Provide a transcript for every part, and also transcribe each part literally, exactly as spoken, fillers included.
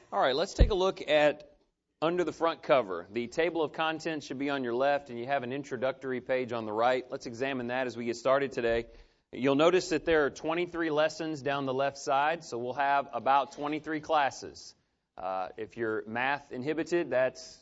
All right, let's take a look at under the front cover. The table of contents should be on your left, and you have an introductory page on the right. Let's examine that as we get started today. You'll notice that there are twenty-three lessons down the left side, so we'll have about twenty-three classes. Uh, if you're math inhibited, that's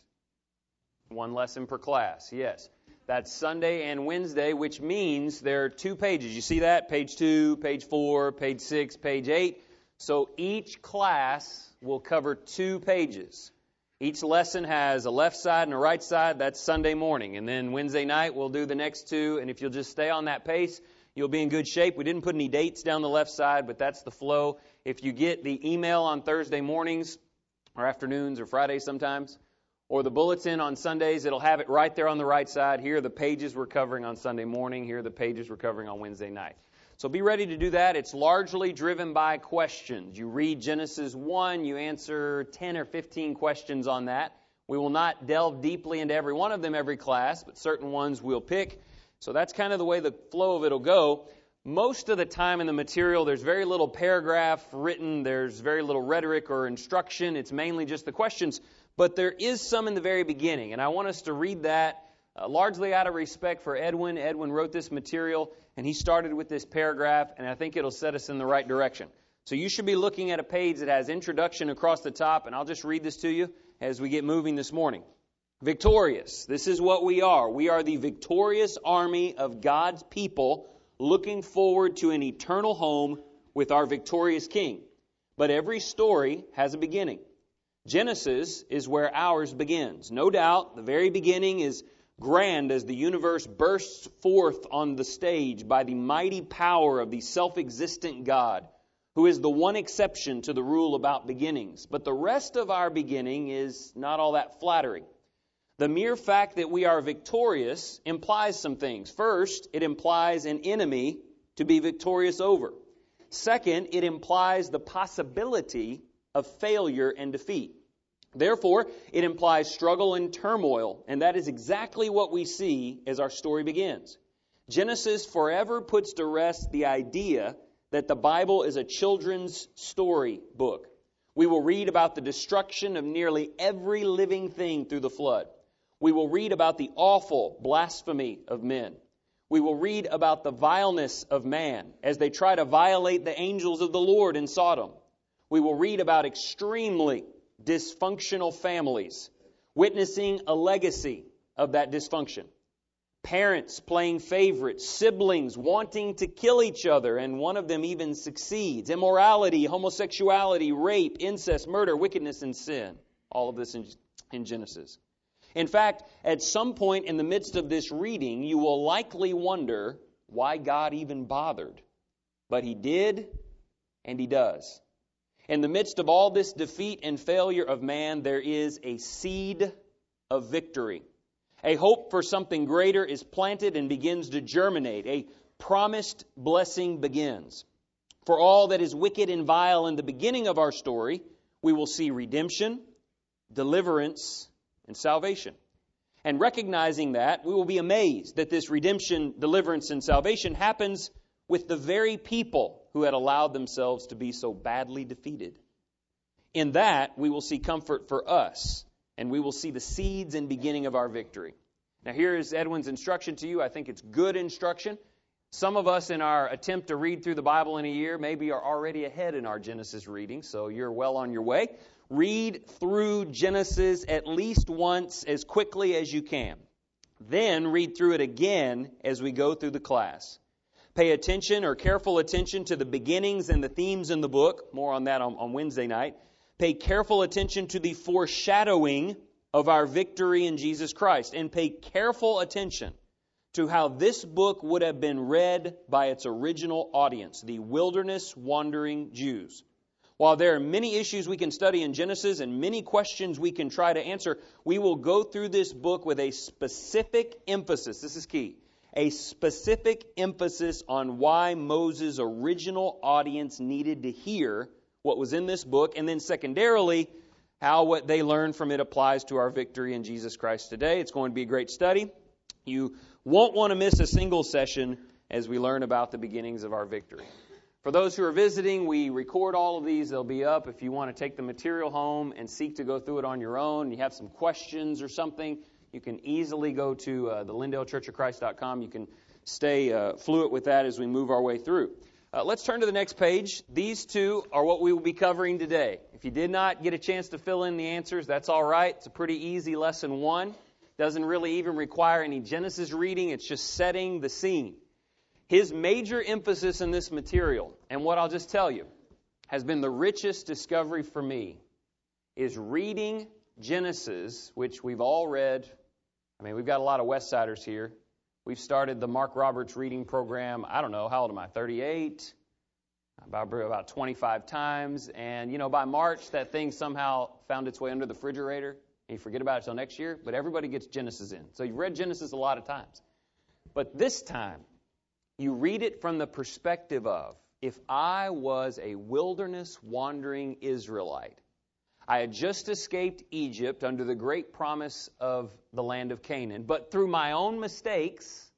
one lesson per class, yes. That's Sunday and Wednesday, which means there are two pages. You see that? Page two, page four, page six, page eight. So each class will cover two pages. Each lesson has a left side and a right side. That's Sunday morning. And then Wednesday night, we'll do the next two. And if you'll just stay on that pace, you'll be in good shape. We didn't put any dates down the left side, but that's the flow. If you get the email on Thursday mornings or afternoons or Fridays sometimes, or the bulletin on Sundays, it'll have it right there on the right side. Here are the pages we're covering on Sunday morning. Here are the pages we're covering on Wednesday night. So be ready to do that. It's largely driven by questions. You read Genesis one, you answer ten or fifteen questions on that. We will not delve deeply into every one of them every class, but certain ones we'll pick. So that's kind of the way the flow of it will go. Most of the time in the material, there's very little paragraph written. There's very little rhetoric or instruction. It's mainly just the questions. But there is some in the very beginning, and I want us to read that uh, largely out of respect for Edwin. Edwin wrote this material, and he started with this paragraph, and I think it'll set us in the right direction. So you should be looking at a page that has introduction across the top, and I'll just read this to you as we get moving this morning. Victorious. This is what we are. We are the victorious army of God's people looking forward to an eternal home with our victorious King. But every story has a beginning. Genesis is where ours begins. No doubt, the very beginning is grand as the universe bursts forth on the stage by the mighty power of the self-existent God, who is the one exception to the rule about beginnings. But the rest of our beginning is not all that flattering. The mere fact that we are victorious implies some things. First, it implies an enemy to be victorious over. Second, it implies the possibility of failure and defeat. Therefore, it implies struggle and turmoil, and that is exactly what we see as our story begins. Genesis forever puts to rest the idea that the Bible is a children's story book. We will read about the destruction of nearly every living thing through the flood. We will read about the awful blasphemy of men. We will read about the vileness of man as they try to violate the angels of the Lord in Sodom. We will read about extremely dysfunctional families witnessing a legacy of that dysfunction. Parents playing favorites, siblings wanting to kill each other, and one of them even succeeds. Immorality, homosexuality, rape, incest, murder, wickedness, and sin. All of this in, in Genesis. In fact, at some point in the midst of this reading, you will likely wonder why God even bothered. But He did, and He does. In the midst of all this defeat and failure of man, there is a seed of victory. A hope for something greater is planted and begins to germinate. A promised blessing begins. For all that is wicked and vile in the beginning of our story, we will see redemption, deliverance, and salvation. And recognizing that, we will be amazed that this redemption, deliverance, and salvation happens with the very people who had allowed themselves to be so badly defeated. In that, we will see comfort for us, and we will see the seeds and beginning of our victory. Now, here is Edwin's instruction to you. I think it's good instruction. Some of us, in our attempt to read through the Bible in a year, maybe are already ahead in our Genesis reading, so you're well on your way. Read through Genesis at least once as quickly as you can. Then read through it again as we go through the class. Pay attention or careful attention to the beginnings and the themes in the book. More on that on, on Wednesday night. Pay careful attention to the foreshadowing of our victory in Jesus Christ. And pay careful attention to how this book would have been read by its original audience, the wilderness wandering Jews. While there are many issues we can study in Genesis and many questions we can try to answer, we will go through this book with a specific emphasis. This is key. A specific emphasis on why Moses' original audience needed to hear what was in this book, and then secondarily, how what they learned from it applies to our victory in Jesus Christ today. It's going to be a great study. You won't want to miss a single session as we learn about the beginnings of our victory. For those who are visiting, we record all of these. They'll be up if you want to take the material home and seek to go through it on your own. You have some questions or something, you can easily go to uh, the Lindale Church of Christ dot com. You can stay uh, fluent with that as we move our way through. Uh, let's turn to the next page. These two are what we will be covering today. If you did not get a chance to fill in the answers, that's all right. It's a pretty easy lesson one. Doesn't really even require any Genesis reading. It's just setting the scene. His major emphasis in this material, and what I'll just tell you, has been the richest discovery for me, is reading Genesis, which we've all read. I mean, we've got a lot of West Siders here. We've started the Mark Roberts reading program, I don't know, how old am I, thirty-eight? About, about twenty-five times. And, you know, by March, that thing somehow found its way under the refrigerator. And you forget about it until next year. But everybody gets Genesis in. So you've read Genesis a lot of times. But this time, you read it from the perspective of, if I was a wilderness wandering Israelite, I had just escaped Egypt under the great promise of the land of Canaan, but through my own mistakes,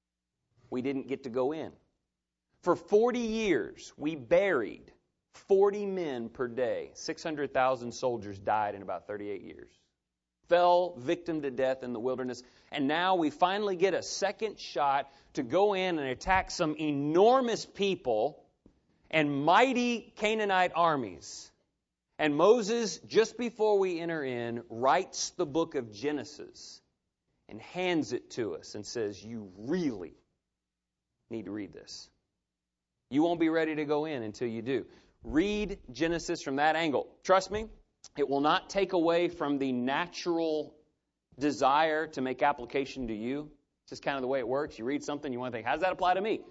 we didn't get to go in. For forty years, we buried forty men per day. six hundred thousand soldiers died in about thirty-eight years. Fell victim to death in the wilderness. And now we finally get a second shot to go in and attack some enormous people and mighty Canaanite armies. And Moses, just before we enter in, writes the book of Genesis and hands it to us and says, you really need to read this. You won't be ready to go in until you do. Read Genesis from that angle. Trust me, it will not take away from the natural desire to make application to you. It's just kind of the way it works. You read something, you want to think, how does that apply to me?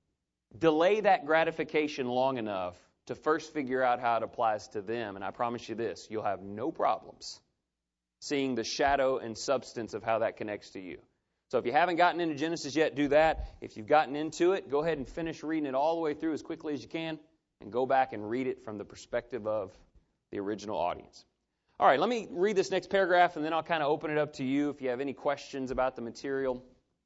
Delay that gratification long enough to first figure out how it applies to them. And I promise you this, you'll have no problems seeing the shadow and substance of how that connects to you. So if you haven't gotten into Genesis yet, do that. If you've gotten into it, go ahead and finish reading it all the way through as quickly as you can and go back and read it from the perspective of the original audience. All right, let me read this next paragraph and then I'll kind of open it up to you if you have any questions about the material.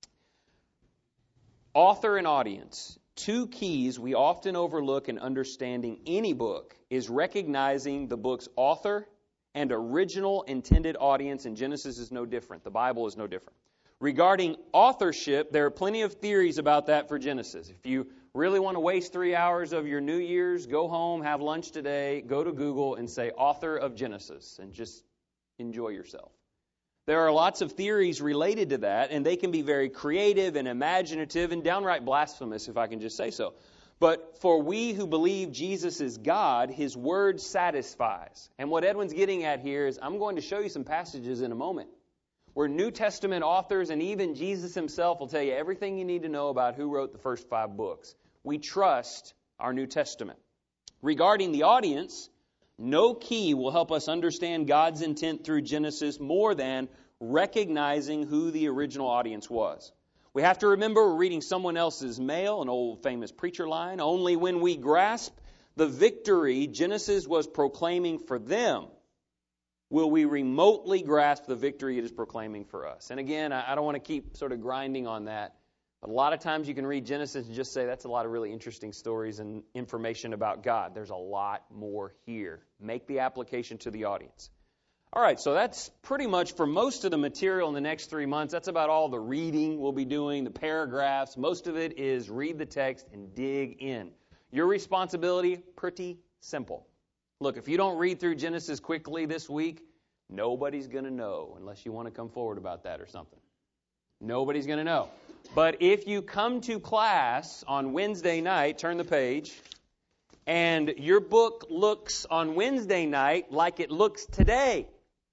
Author and audience. Two keys we often overlook in understanding any book is recognizing the book's author and original intended audience, and Genesis is no different. The Bible is no different. Regarding authorship, there are plenty of theories about that for Genesis. If you really want to waste three hours of your New Year's, go home, have lunch today, go to Google and say author of Genesis and just enjoy yourself. There are lots of theories related to that, and they can be very creative and imaginative and downright blasphemous, if I can just say so. But for we who believe Jesus is God, His Word satisfies. And what Edwin's getting at here is I'm going to show you some passages in a moment where New Testament authors and even Jesus Himself will tell you everything you need to know about who wrote the first five books. We trust our New Testament. Regarding the audience, no key will help us understand God's intent through Genesis more than recognizing who the original audience was. We have to remember we're reading someone else's mail, an old famous preacher line. Only when we grasp the victory Genesis was proclaiming for them will we remotely grasp the victory it is proclaiming for us. And again, I don't want to keep sort of grinding on that. But a lot of times you can read Genesis and just say, that's a lot of really interesting stories and information about God. There's a lot more here. Make the application to the audience. All right, so that's pretty much for most of the material in the next three months. That's about all the reading we'll be doing, the paragraphs. Most of it is read the text and dig in. Your responsibility, pretty simple. Look, if you don't read through Genesis quickly this week, nobody's going to know unless you want to come forward about that or something. Nobody's going to know. But if you come to class on Wednesday night, turn the page, and your book looks on Wednesday night like it looks today,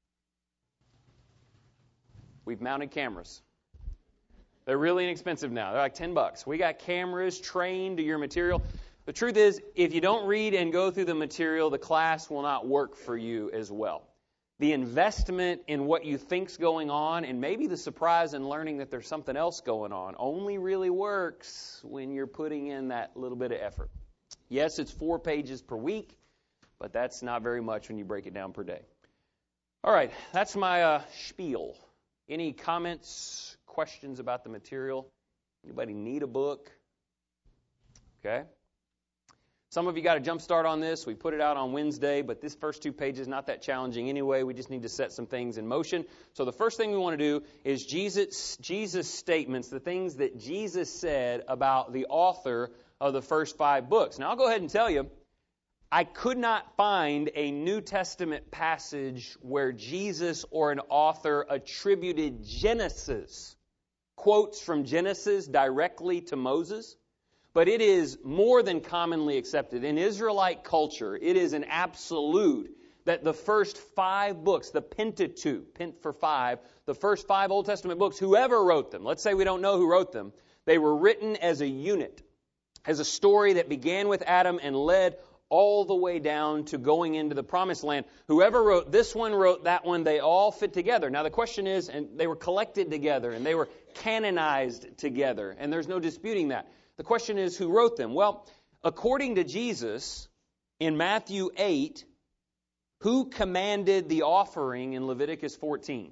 we've mounted cameras. They're really inexpensive now. They're like ten bucks. We got cameras trained to your material. The truth is, if you don't read and go through the material, the class will not work for you as well. The investment in what you think's going on and maybe the surprise in learning that there's something else going on only really works when you're putting in that little bit of effort. Yes, it's four pages per week, but that's not very much when you break it down per day. All right, that's my uh, spiel. Any comments, questions about the material? Anybody need a book? Okay. Some of you got a jump start on this. We put it out on Wednesday, but this first two pages not that challenging anyway. We just need to set some things in motion. So the first thing we want to do is Jesus Jesus statements, the things that Jesus said about the author of the first five books. Now I'll go ahead and tell you, I could not find a New Testament passage where Jesus or an author attributed Genesis, quotes from Genesis directly to Moses. But it is more than commonly accepted. In Israelite culture, it is an absolute that the first five books, the Pentateuch, Pent for five, the first five Old Testament books, whoever wrote them, let's say we don't know who wrote them, they were written as a unit, as a story that began with Adam and led all the way down to going into the Promised Land. Whoever wrote this one, wrote that one, they all fit together. Now the question is, and they were collected together, and they were canonized together, and there's no disputing that. The question is, who wrote them? Well, according to Jesus, in Matthew eight, who commanded the offering in Leviticus fourteen?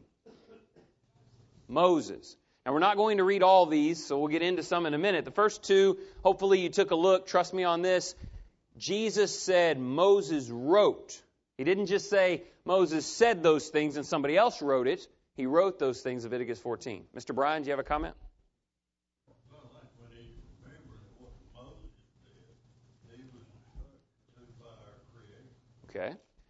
Moses. Now, we're not going to read all these, so we'll get into some in a minute. The first two, hopefully you took a look. Trust me on this. Jesus said Moses wrote. He didn't just say Moses said those things and somebody else wrote it. He wrote those things, Leviticus fourteen. Mister Bryan, do you have a comment? Okay.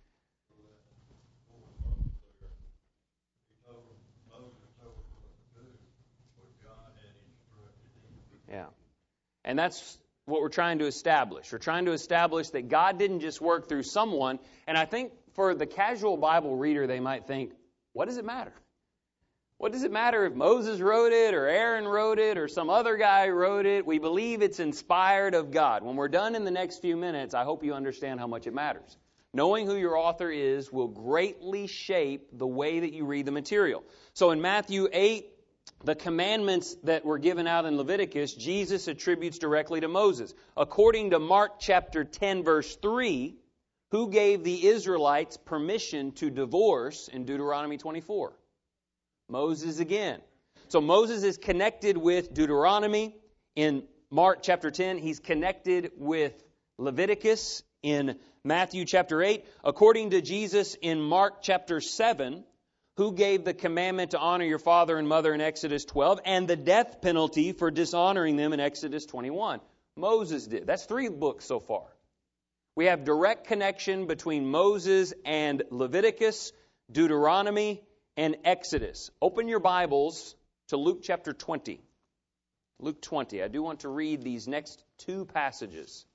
Yeah. And that's what we're trying to establish. We're trying to establish that God didn't just work through someone. And I think for the casual Bible reader, they might think, what does it matter? What does it matter if Moses wrote it or Aaron wrote it or some other guy wrote it? We believe it's inspired of God. When we're done in the next few minutes, I hope you understand how much it matters. Knowing who your author is will greatly shape the way that you read the material. So in Matthew eight, the commandments that were given out in Leviticus, Jesus attributes directly to Moses. According to Mark chapter ten, verse three, who gave the Israelites permission to divorce in Deuteronomy twenty-four? Moses again. So Moses is connected with Deuteronomy. In Mark chapter ten, he's connected with Leviticus. In Matthew chapter eight, according to Jesus in Mark chapter seven, who gave the commandment to honor your father and mother in Exodus twelve, and the death penalty for dishonoring them in Exodus twenty-one. Moses did. That's three books so far. We have direct connection between Moses and Leviticus, Deuteronomy, and Exodus. Open your Bibles to Luke chapter twenty. Luke twenty. I do want to read these next two passages.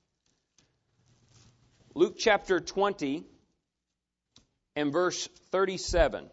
Luke chapter twenty and verse thirty-seven.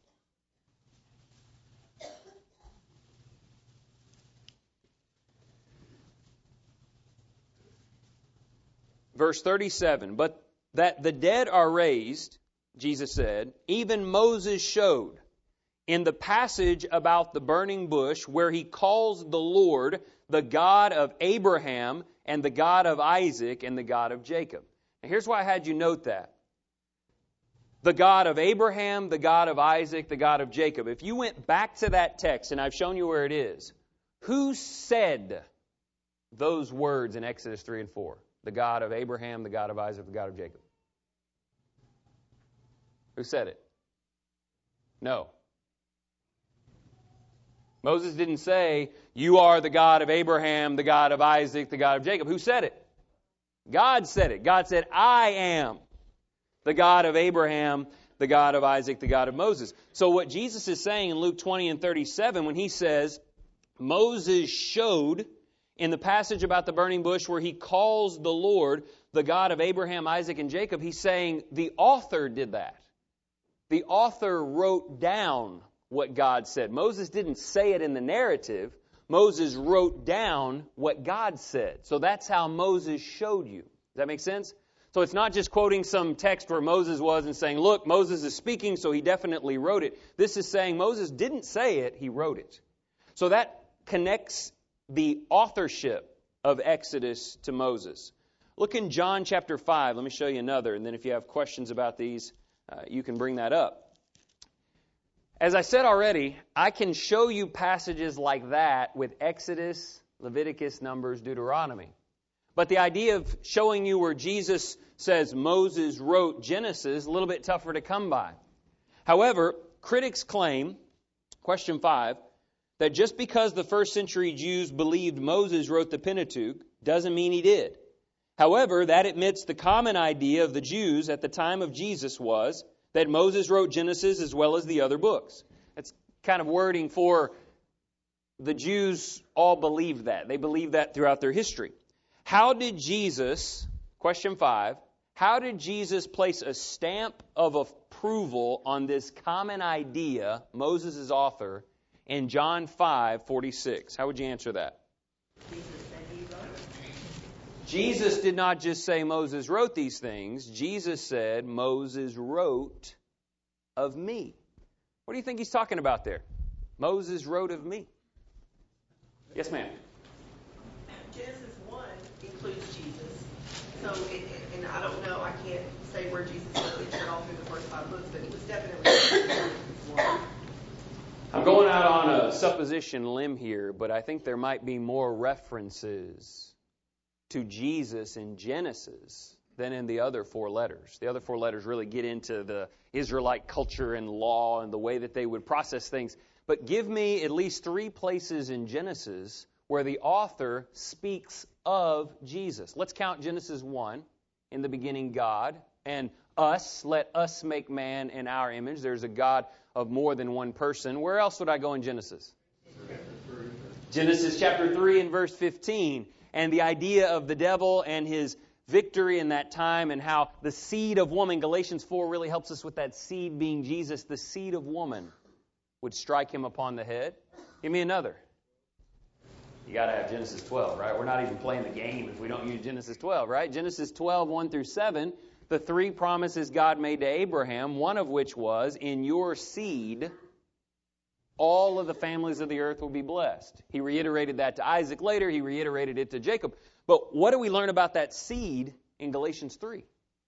Verse thirty-seven, but that the dead are raised, Jesus said, even Moses showed in the passage about the burning bush where he calls the Lord the God of Abraham and the God of Isaac and the God of Jacob. Now, here's why I had you note that. The God of Abraham, the God of Isaac, the God of Jacob. If you went back to that text, and I've shown you where it is, who said those words in Exodus three and four? The God of Abraham, the God of Isaac, the God of Jacob. Who said it? No. Moses didn't say, you are the God of Abraham, the God of Isaac, the God of Jacob. Who said it? God said it. God said, I am the God of Abraham, the God of Isaac, the God of Moses. So what Jesus is saying in Luke twenty and thirty-seven when he says, Moses showed in the passage about the burning bush where he calls the Lord the God of Abraham, Isaac, and Jacob, he's saying the author did that. The author wrote down what God said. Moses didn't say it in the narrative. Moses wrote down what God said. So that's how Moses showed you. Does that make sense? So it's not just quoting some text where Moses was and saying, look, Moses is speaking, so he definitely wrote it. This is saying Moses didn't say it, he wrote it. So that connects the authorship of Exodus to Moses. Look in John chapter five. Let me show you another, and then if you have questions about these, uh, you can bring that up. As I said already, I can show you passages like that with Exodus, Leviticus, Numbers, Deuteronomy. But the idea of showing you where Jesus says Moses wrote Genesis is a little bit tougher to come by. However, critics claim, question five, that just because the first century Jews believed Moses wrote the Pentateuch doesn't mean he did. However, that admits the common idea of the Jews at the time of Jesus was that Moses wrote Genesis as well as the other books. That's kind of wording for the Jews all believed that. They believed that throughout their history. How did Jesus, question five, how did Jesus place a stamp of approval on this common idea, Moses is author, in John five forty-six? How would you answer that? Jesus did not just say Moses wrote these things. Jesus said Moses wrote of me. What do you think he's talking about there? Moses wrote of me. Yes, ma'am. Genesis one includes Jesus. So, it, and I don't know, I can't say where Jesus was featured all through the first five books, but it was definitely Genesis one. I'm going out on a supposition limb here, but I think there might be more references to Jesus in Genesis than in the other four letters. The other four letters really get into the Israelite culture and law and the way that they would process things. But give me at least three places in Genesis where the author speaks of Jesus. Let's count Genesis one. In the beginning, God. And us, let us make man in our image. There's a God of more than one person. Where else would I go in Genesis? Genesis chapter three and verse fifteen. And the idea of the devil and his victory in that time and how the seed of woman, Galatians four really helps us with that seed being Jesus, the seed of woman would strike him upon the head. Give me another. You got to have Genesis twelve, right? We're not even playing the game if we don't use Genesis twelve, right? Genesis twelve, one through seven, the three promises God made to Abraham, one of which was, in your seed, all of the families of the earth will be blessed. He reiterated that to Isaac later. He reiterated it to Jacob. But what do we learn about that seed in Galatians three?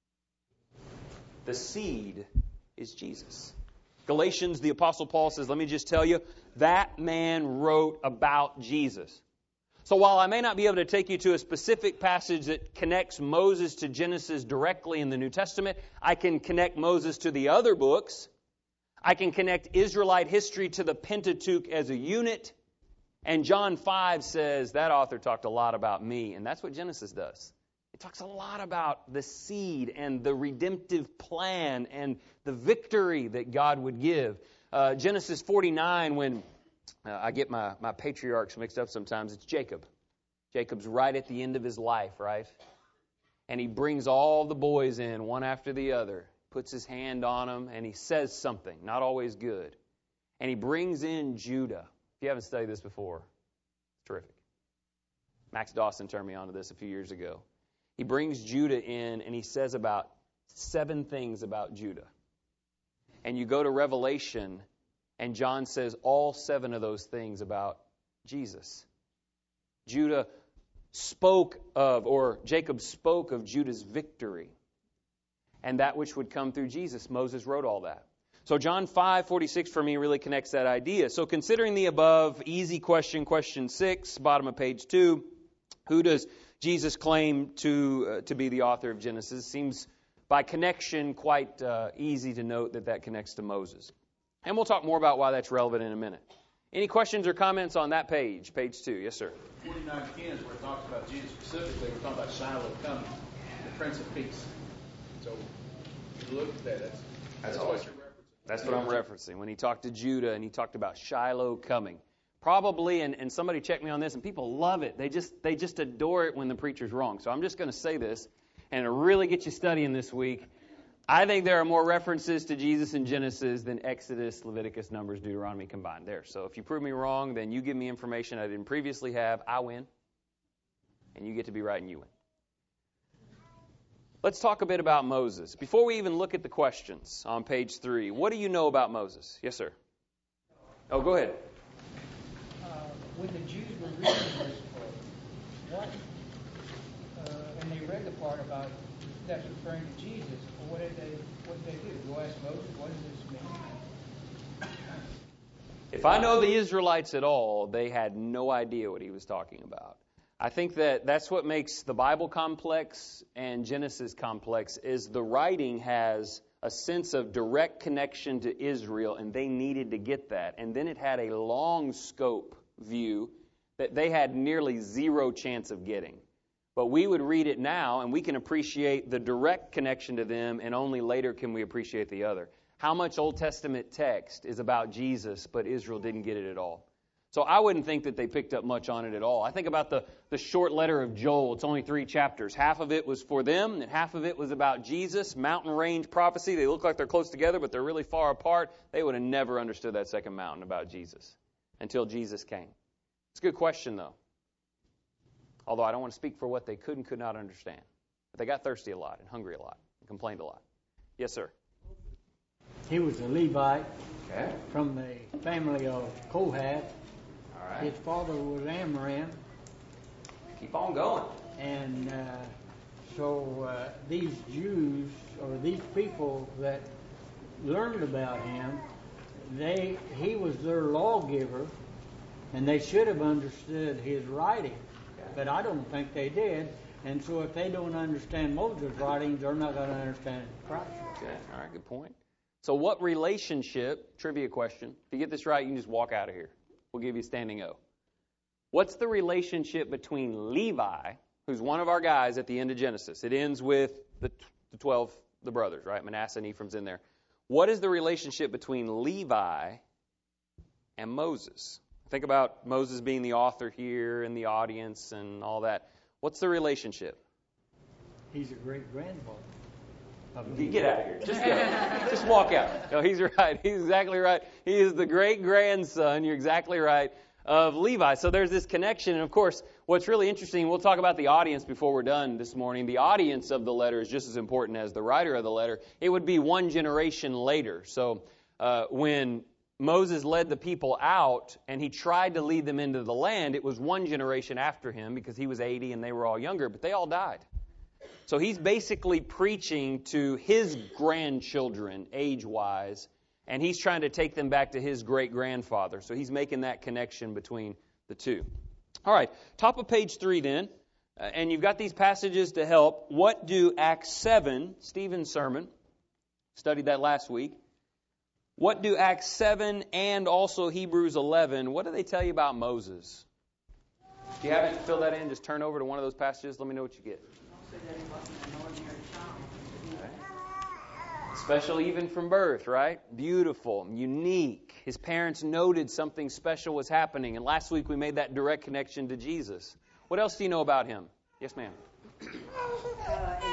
The seed is Jesus. Galatians, the Apostle Paul says, let me just tell you, that man wrote about Jesus. So while I may not be able to take you to a specific passage that connects Moses to Genesis directly in the New Testament, I can connect Moses to the other books. I can connect Israelite history to the Pentateuch as a unit. And John five says that author talked a lot about me. And that's what Genesis does. It talks a lot about the seed and the redemptive plan and the victory that God would give. Uh, Genesis forty-nine, when uh, I get my, my patriarchs mixed up sometimes, it's Jacob. Jacob's right at the end of his life, right? And he brings all the boys in, one after the other. Puts his hand on them, and he says something, not always good. And he brings in Judah. If you haven't studied this before, it's terrific. Max Dawson turned me on to this a few years ago. He brings Judah in, and he says about seven things about Judah. And you go to Revelation, and John says all seven of those things about Jesus. Judah spoke of, or Jacob spoke of Judah's victory. And that which would come through Jesus. Moses wrote all that. So John five forty-six for me really connects that idea. So considering the above, easy question, question six, bottom of page two, who does Jesus claim to uh, to be the author of Genesis? Seems by connection quite uh, easy to note that that connects to Moses. And we'll talk more about why that's relevant in a minute. Any questions or comments on that page, page two? Yes, sir. forty-nine ten is where it talks about Jesus specifically. We're talking about Shiloh coming, the Prince of Peace. So if you look at that, that's, that's, that's what what you're referencing. That's what I'm referencing. When he talked to Judah and he talked about Shiloh coming. Probably, and, and somebody checked me on this, and people love it. They just they just adore it when the preacher's wrong. So I'm just going to say this, and it'll really get you studying this week. I think there are more references to Jesus in Genesis than Exodus, Leviticus, Numbers, Deuteronomy combined there. So if you prove me wrong, then you give me information I didn't previously have. I win. And you get to be right and you win. Let's talk a bit about Moses. Before we even look at the questions on page three, what do you know about Moses? Yes, sir. Oh, go ahead. Uh, when the Jews were reading this book, what, uh, and they read the part about that's referring to Jesus, what did they what did they do? Go ask Moses, what does this mean? If I know the Israelites at all, they had no idea what he was talking about. I think that that's what makes the Bible complex and Genesis complex, is the writing has a sense of direct connection to Israel, and they needed to get that. And then it had a long scope view that they had nearly zero chance of getting. But we would read it now, and we can appreciate the direct connection to them, and only later can we appreciate the other. How much Old Testament text is about Jesus, but Israel didn't get it at all? So I wouldn't think that they picked up much on it at all. I think about the, the short letter of Joel. It's only three chapters. Half of it was for them, and half of it was about Jesus. Mountain range prophecy. They look like they're close together, but they're really far apart. They would have never understood that second mountain about Jesus until Jesus came. It's a good question, though. Although I don't want to speak for what they could and could not understand. But they got thirsty a lot and hungry a lot and complained a lot. Yes, sir. He was a Levite Okay. from the family of Kohath. All right. His father was Amram, Keep on going. and uh, so uh, these Jews, or these people that learned about him, they he was their lawgiver, and they should have understood his writing, but I don't think they did. And so if they don't understand Moses' writings, they're not going to understand Christ. Okay. All right. Good point. So what relationship, trivia question, if you get this right, you can just walk out of here. We'll give you a standing O. What's the relationship between Levi, who's one of our guys at the end of Genesis? It ends with the, the twelve, the brothers, right? Manasseh and Ephraim's in there. What is the relationship between Levi and Moses? Think about Moses being the author here and the audience and all that. What's the relationship? He's a great-grandfather. You get out of here. Just go. Just walk out. No, he's right. He's exactly right. He is the great-grandson, you're exactly right, of Levi. So there's this connection. And, of course, what's really interesting, we'll talk about the audience before we're done this morning. The audience of the letter is just as important as the writer of the letter. It would be one generation later. So uh, when Moses led the people out and he tried to lead them into the land, it was one generation after him because he was eighty and they were all younger, but they all died. So he's basically preaching to his grandchildren, age-wise, and he's trying to take them back to his great-grandfather. So he's making that connection between the two. All right, top of page three then, uh, and you've got these passages to help. What do Acts seven, Stephen's sermon, studied that last week. What do Acts seven and also Hebrews eleven, what do they tell you about Moses? If you haven't filled that in, just turn over to one of those passages. Let me know what you get. That he wasn't an ordinary child. Special even from birth, right? Beautiful, unique. His parents noted something special was happening. And last week we made that direct connection to Jesus. What else do you know about him? Yes, ma'am. Uh, in Acts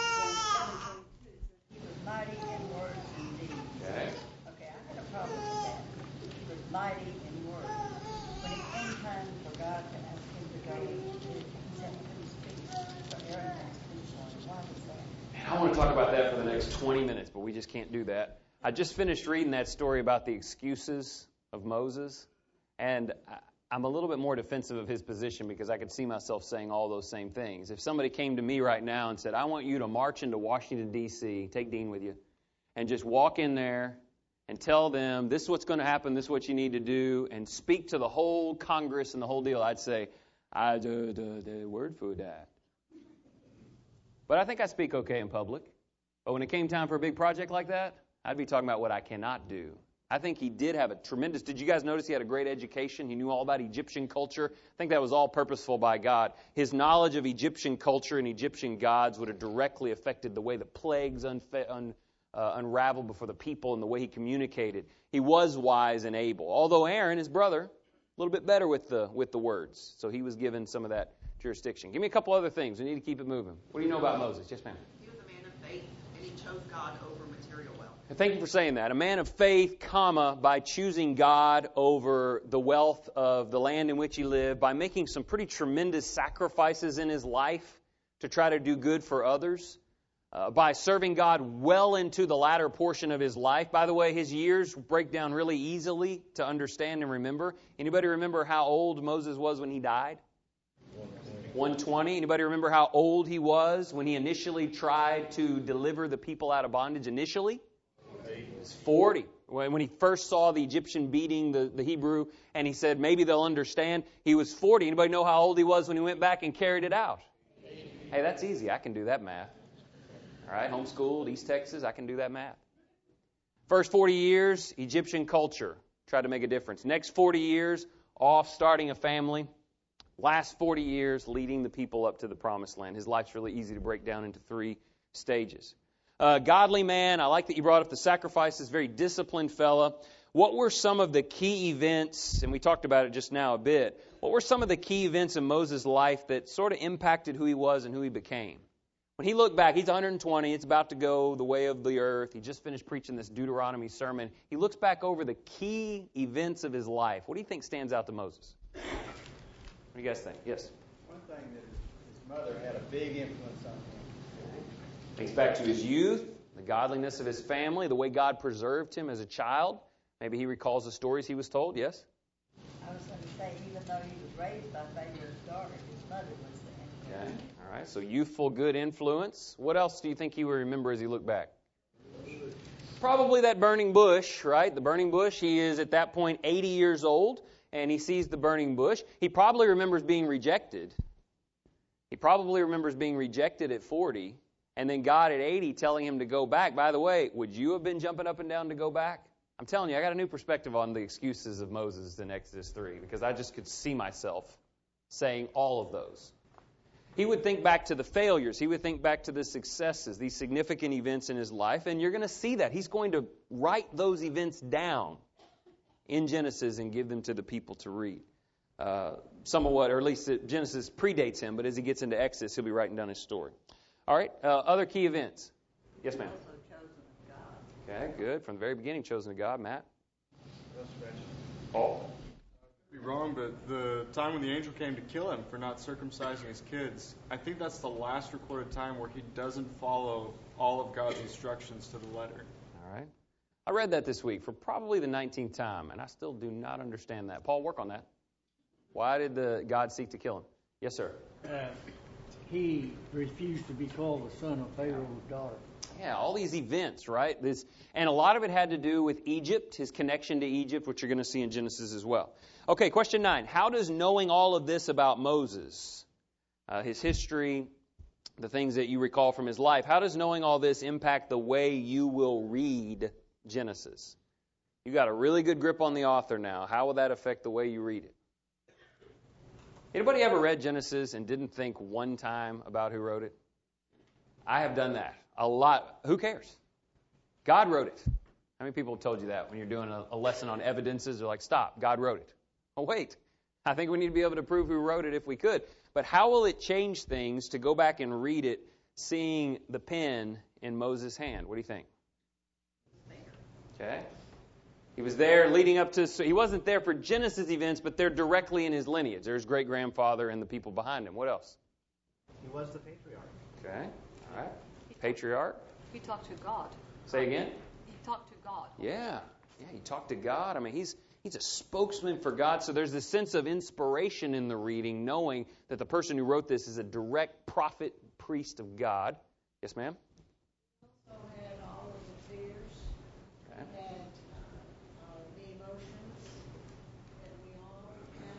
one, he was mighty in words and deeds. Okay. Okay, I had a problem with that. He was mighty in words. When it came time for God to ask him to go, he said he couldn't speak. So Aaron asked him to. Why was that? I want to talk about that for the next twenty minutes, but we just can't do that. I just finished reading that story about the excuses of Moses, and I'm a little bit more defensive of his position because I could see myself saying all those same things. If somebody came to me right now and said, I want you to march into Washington, D C, take Dean with you, and just walk in there and tell them this is what's going to happen, this is what you need to do, and speak to the whole Congress and the whole deal, I'd say, I do the word for that. But I think I speak okay in public. But when it came time for a big project like that, I'd be talking about what I cannot do. I think he did have a tremendous, did you guys notice he had a great education? He knew all about Egyptian culture. I think that was all purposeful by God. His knowledge of Egyptian culture and Egyptian gods would have directly affected the way the plagues unfa- un, uh, unraveled before the people and the way he communicated. He was wise and able. Although Aaron, his brother, a little bit better with the with the words. So he was given some of that jurisdiction. Give me a couple other things. We need to keep it moving. What do you know about Moses? Yes, ma'am. He was a man of faith, and he chose God over material wealth. Thank you for saying that. A man of faith, comma, by choosing God over the wealth of the land in which he lived, by making some pretty tremendous sacrifices in his life to try to do good for others, uh, by serving God well into the latter portion of his life. By the way, his years break down really easily to understand and remember. Anybody remember how old Moses was when he died? one twenty. Anybody remember how old he was when he initially tried to deliver the people out of bondage initially? He was forty. When, when he first saw the Egyptian beating the, the Hebrew, and he said, maybe they'll understand, he was forty. Anybody know how old he was when he went back and carried it out? Hey, that's easy. I can do that math. All right, homeschooled, East Texas, I can do that math. First forty years, Egyptian culture. Tried to make a difference. Next forty years, off starting a family. Last forty years, leading the people up to the promised land. His life's really easy to break down into three stages. Uh, godly man, I like that you brought up the sacrifices, very disciplined fella. What were some of the key events, and we talked about it just now a bit, what were some of the key events in Moses' life that sort of impacted who he was and who he became? When he looked back, he's one hundred twenty, it's about to go the way of the earth. He just finished preaching this Deuteronomy sermon. He looks back over the key events of his life. What do you think stands out to Moses? What do you guys think? Yes? One thing that his mother had a big influence on him. Thinks back to his youth, the godliness of his family, the way God preserved him as a child. Maybe he recalls the stories he was told. Yes? I was going to say, even though he was raised by Pharaoh's daughter, his mother was the Okay. All right. So youthful, good influence. What else do you think he will remember as he looked back? Probably that burning bush, right? The burning bush. He is at that point eighty years old, and he sees the burning bush. He probably remembers being rejected. He probably remembers being rejected at forty, and then God at eighty telling him to go back. By the way, would you have been jumping up and down to go back? I'm telling you, I got a new perspective on the excuses of Moses in Exodus three, because I just could see myself saying all of those. He would think back to the failures. He would think back to the successes, these significant events in his life, and you're going to see that. He's going to write those events down in Genesis and give them to the people to read. Uh, some of what, or at least Genesis predates him, but as he gets into Exodus, he'll be writing down his story. All right, uh, other key events. Yes, ma'am. Okay, good. From the very beginning, chosen of God. Matt? Oh. Be wrong, but the time when the angel came to kill him for not circumcising his kids, I think that's the last recorded time where he doesn't follow all of God's instructions to the letter. All right. I read that this week for probably the nineteenth time, and I still do not understand that. Paul, work on that. Why did the God seek to kill him? Yes, sir. Uh, he refused to be called the son of Pharaoh's daughter. Yeah, all these events, right? This, and a lot of it had to do with Egypt, his connection to Egypt, which you're going to see in Genesis as well. Okay, question nine. How does knowing all of this about Moses, uh, his history, the things that you recall from his life, how does knowing all this impact the way you will read Genesis? You got a really good grip on the author now. How will that affect the way you read it? Anybody ever read Genesis and didn't think one time about who wrote it? I have done that. A lot. Who cares? God wrote it. How many people have told you that when you're doing a, a lesson on evidences? They're like, stop, God wrote it. Oh, wait. I think we need to be able to prove who wrote it if we could. But how will it change things to go back and read it, seeing the pen in Moses' hand? What do you think? Okay. He was there leading up to, so he wasn't there for Genesis events, but they're directly in his lineage. There's great-grandfather and the people behind him. What else? He was the patriarch. Okay. All right. Patriarch. He talked to God. Say again? He talked to God. Yeah. Yeah, he talked to God. I mean, he's he's a spokesman for God. So there's this sense of inspiration in the reading, knowing that the person who wrote this is a direct prophet, priest of God. Yes, ma'am? Also had all of the fears, Okay. had uh, the emotions that we all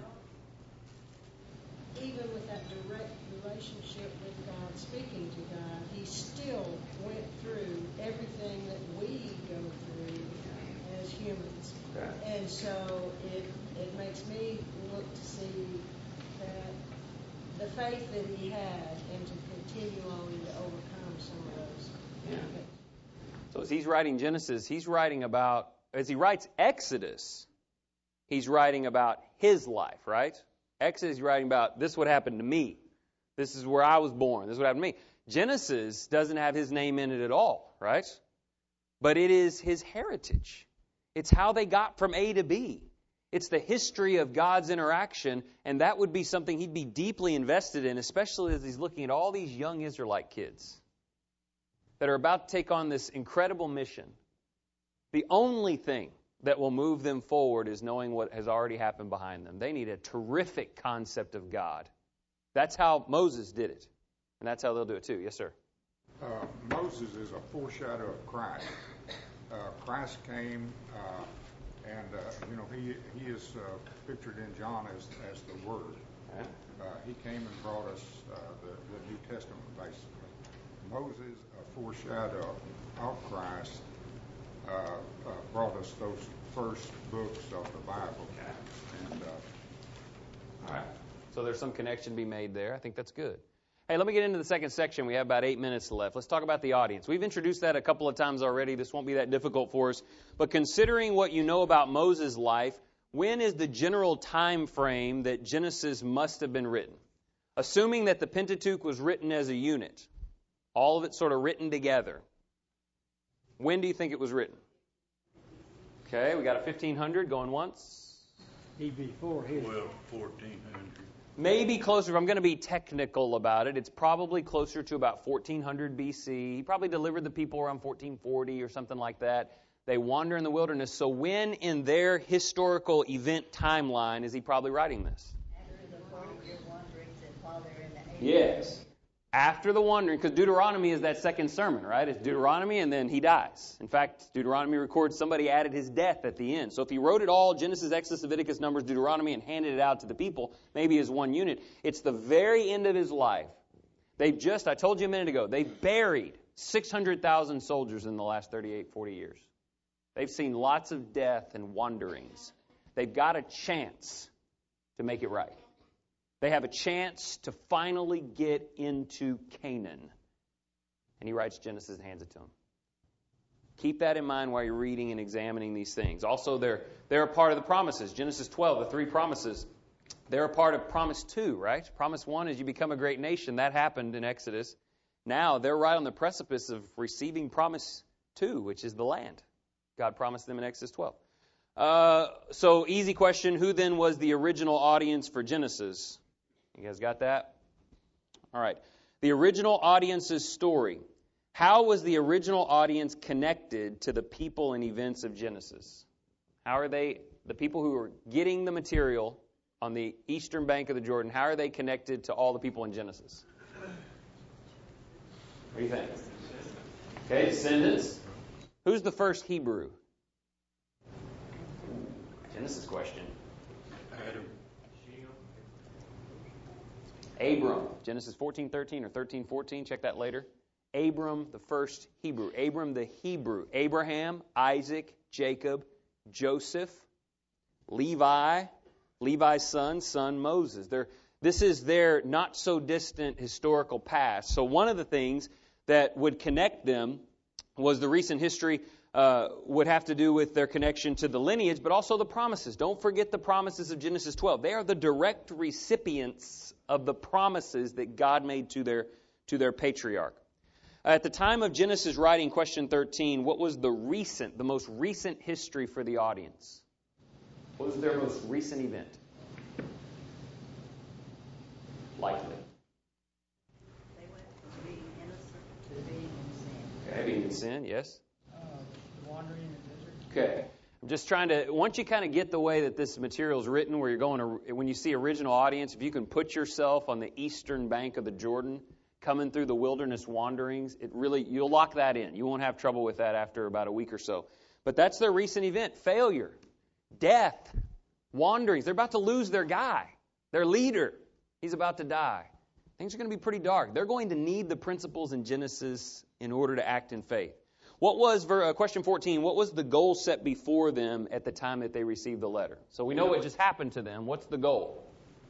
have. Even with that direct relationship with God, speaking to God, he still went through everything that we go through as humans. Okay. And so it it makes me look to see that the faith that he had and to continue on to overcome some of those. Yeah. So as he's writing Genesis, he's writing about, as he writes Exodus, he's writing about his life, right? Exodus, he's writing about, this is what happened to me. This is where I was born. This is what happened to me. Genesis doesn't have his name in it at all, right? But it is his heritage. It's how they got from A to B. It's the history of God's interaction, and that would be something he'd be deeply invested in, especially as he's looking at all these young Israelite kids that are about to take on this incredible mission. The only thing that will move them forward is knowing what has already happened behind them. They need a terrific concept of God. That's how Moses did it, and that's how they'll do it too. Yes, sir? Uh, Moses is a foreshadow of Christ. uh, Christ came, uh, and uh, you know he he is uh, pictured in John as as the Word. Uh, he came and brought us uh, the, the New Testament, basically. Moses, a foreshadow of Christ, uh, uh, brought us those first books of the Bible. And, uh, All right. So there's some connection to be made there. I think that's good. Hey, let me get into the second section. We have about eight minutes left. Let's talk about the audience. We've introduced that a couple of times already. This won't be that difficult for us. But considering what you know about Moses' life, when is the general time frame that Genesis must have been written? Assuming that the Pentateuch was written as a unit, all of it sort of written together. When do you think it was written? Okay, we got a fifteen hundred going once. He before his. Well, fourteen hundred. Maybe closer. If I'm going to be technical about it, it's probably closer to about fourteen hundred B C. He probably delivered the people around fourteen forty or something like that. They wander in the wilderness. So when in their historical event timeline is he probably writing this? After the forty-year wanderings and while they're in the Yes. After the wandering, because Deuteronomy is that second sermon, right? It's Deuteronomy and then he dies. In fact, Deuteronomy records somebody added his death at the end. So if he wrote it all, Genesis, Exodus, Leviticus, Numbers, Deuteronomy, and handed it out to the people, maybe as one unit, it's the very end of his life. They've just, I told you a minute ago, they've buried six hundred thousand soldiers in the last thirty-eight, forty years. They've seen lots of death and wanderings. They've got a chance to make it right. They have a chance to finally get into Canaan. And he writes Genesis and hands it to them. Keep that in mind while you're reading and examining these things. Also, they're, they're a part of the promises. Genesis twelve, the three promises, they're a part of promise two, right? Promise one is you become a great nation. That happened in Exodus. Now they're right on the precipice of receiving promise two, which is the land. God promised them in Exodus twelve. Uh, so, easy question. Who then was the original audience for Genesis? You guys got that? All right. The original audience's story. How was the original audience connected to the people and events of Genesis? How are they, the people who are getting the material on the eastern bank of the Jordan, how are they connected to all the people in Genesis? What do you think? Okay, descendants. Who's the first Hebrew? Genesis question. Adam. Abram. Genesis fourteen thirteen or thirteen fourteen. Check that later. Abram, the first Hebrew. Abram, the Hebrew. Abraham, Isaac, Jacob, Joseph, Levi, Levi's son, son Moses. They're, this is their not so distant historical past. So one of the things that would connect them was the recent history uh, would have to do with their connection to the lineage, but also the promises. Don't forget the promises of Genesis twelve. They are the direct recipients of the promises that God made to their to their patriarch. At the time of Genesis writing, question thirteen, what was the recent, the most recent history for the audience? What was their most recent event? Likely. They went from being innocent to being in sin. Okay, being in sin, yes. Uh, wandering in the desert. Okay. I'm just trying to, once you kind of get the way that this material is written, where you're going to, when you see original audience, if you can put yourself on the eastern bank of the Jordan, coming through the wilderness wanderings, it really, you'll lock that in. You won't have trouble with that after about a week or so. But that's their recent event. Failure, death, wanderings. They're about to lose their guy, their leader. He's about to die. Things are going to be pretty dark. They're going to need the principles in Genesis in order to act in faith. What was, uh, question fourteen, what was the goal set before them at the time that they received the letter? So we know what just happened to them. What's the goal?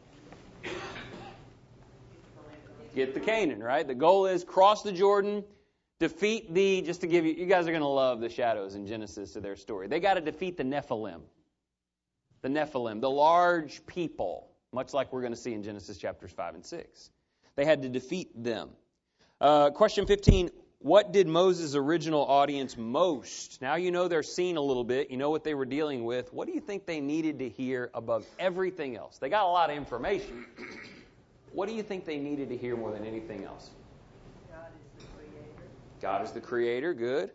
Get the Canaan, right? The goal is cross the Jordan, defeat the, just to give you, you guys are going to love the shadows in Genesis of their story. They got to defeat the Nephilim. The Nephilim, the large people, much like we're going to see in Genesis chapters five and six. They had to defeat them. Uh, question fifteen, what did Moses' original audience most? Now you know their scene a little bit. You know what they were dealing with. What do you think they needed to hear above everything else? They got a lot of information. What do you think they needed to hear more than anything else? God is the creator. God is the creator. Good.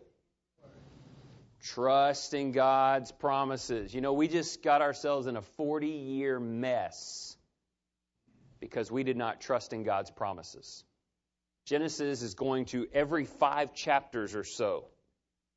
Trust in God's promises. You know, we just got ourselves in a forty-year mess because we did not trust in God's promises. Genesis is going to, every five chapters or so,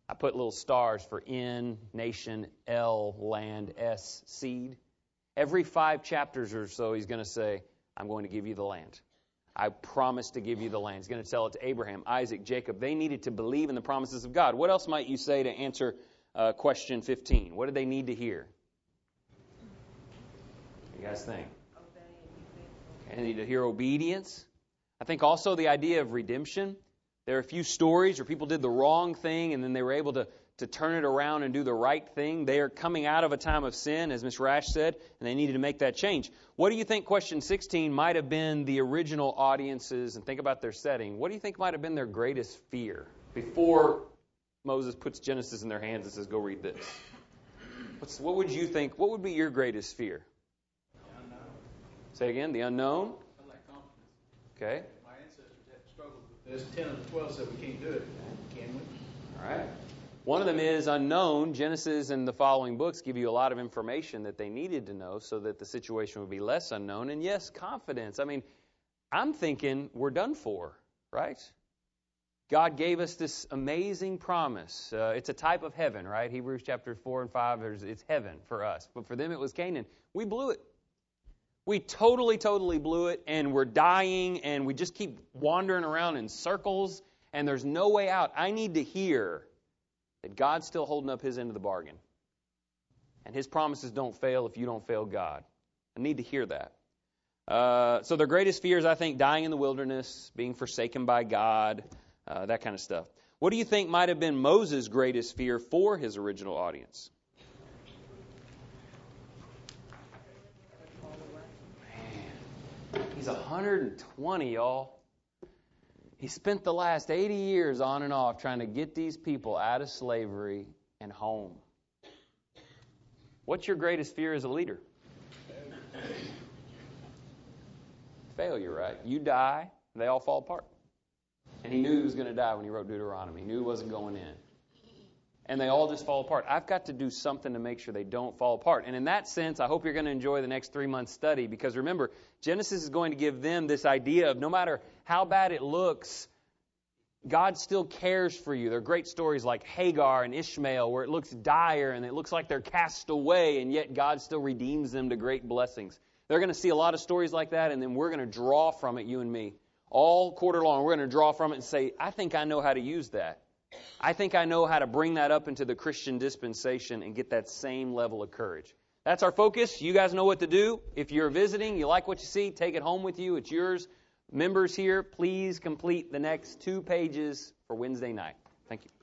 I put little stars for N, nation, L, land, S, seed. Every five chapters or so, he's going to say, I'm going to give you the land. I promise to give you the land. He's going to tell it to Abraham, Isaac, Jacob. They needed to believe in the promises of God. What else might you say to answer uh, question fifteen? What did they need to hear? What do you guys think? They need to hear obedience. I think also the idea of redemption. There are a few stories where people did the wrong thing and then they were able to, to turn it around and do the right thing. They are coming out of a time of sin, as Miss Rash said, and they needed to make that change. What do you think question sixteen might have been the original audiences, and think about their setting, what do you think might have been their greatest fear before Moses puts Genesis in their hands and says, go read this? What's, what would you think, what would be your greatest fear? The unknown. Say again, the unknown? I lack confidence. Okay. My ancestors had struggled with this. ten of the twelve said we can't do it. Can we? All right. One of them is unknown. Genesis and the following books give you a lot of information that they needed to know so that the situation would be less unknown. And yes, confidence. I mean, I'm thinking we're done for, right? God gave us this amazing promise. Uh, it's a type of heaven, right? Hebrews chapter four and five, there's, it's heaven for us. But for them it was Canaan. We blew it. We totally, totally blew it, and we're dying, and we just keep wandering around in circles, and there's no way out. I need to hear that God's still holding up His end of the bargain. And His promises don't fail if you don't fail God. I need to hear that. Uh, so their greatest fear is, I think, dying in the wilderness, being forsaken by God, uh, that kind of stuff. What do you think might have been Moses' greatest fear for his original audience? Man, he's one hundred twenty, y'all. He spent the last eighty years on and off trying to get these people out of slavery and home. What's your greatest fear as a leader? Failure, right? You die, they all fall apart. And he knew he was going to die when he wrote Deuteronomy. He knew he wasn't going in. And they all just fall apart. I've got to do something to make sure they don't fall apart. And in that sense, I hope you're going to enjoy the next three months study, because remember, Genesis is going to give them this idea of no matter how bad it looks, God still cares for you. There are great stories like Hagar and Ishmael where it looks dire and it looks like they're cast away, and yet God still redeems them to great blessings. They're going to see a lot of stories like that, and then we're going to draw from it, you and me. All quarter long, we're going to draw from it and say, I think I know how to use that. I think I know how to bring that up into the Christian dispensation and get that same level of courage. That's our focus. You guys know what to do. If you're visiting, you like what you see, take it home with you. It's yours. Members here, please complete the next two pages for Wednesday night. Thank you.